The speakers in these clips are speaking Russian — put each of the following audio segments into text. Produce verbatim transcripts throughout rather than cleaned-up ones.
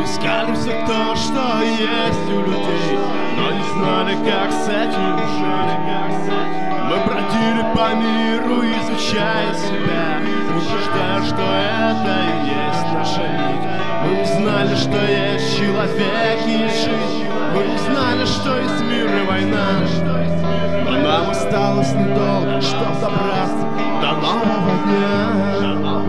Искали все то, что есть у людей, но не знали, как с этим жить. Мы бродили по миру, изучая себя, убеждая, что это и есть наша нить. Мы узнали, что есть человек и жизнь. Мы узнали, что есть мир и война. Но нам осталось недолго, чтоб добраться до нового дня.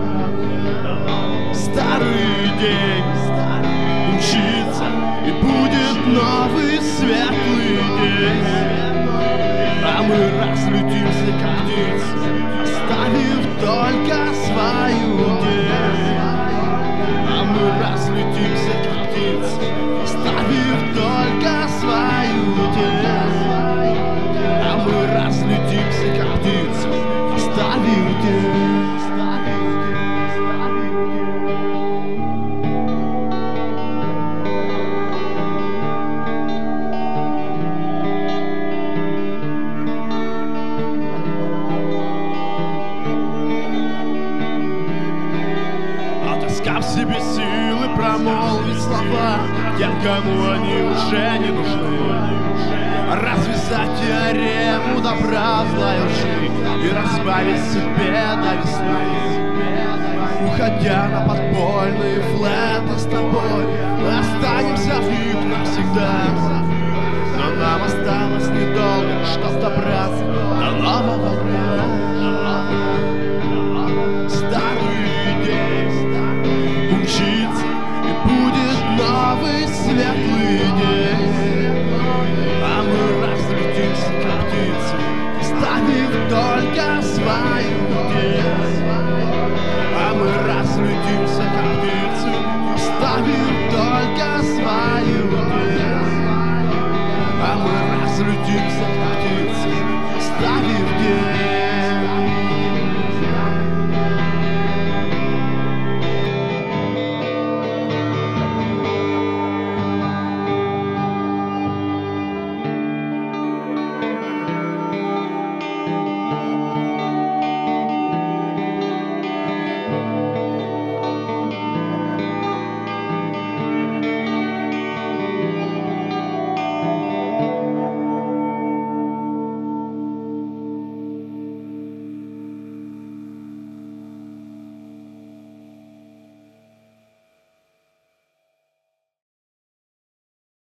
Старый день умчится, и будет новый светлый день. А мы разлетимся, как птицы, оставив только свою тень. А мы разлетимся, как птицы, оставив только свою тень. А мы разлетимся, как птицы, оставив тень. Отыскав себе силы промолвить слова тем, кому они уже не нужны, развязать теорему добра, зла и лжи и разбавить себе до весны. Уходя на подпольные флеты с тобой,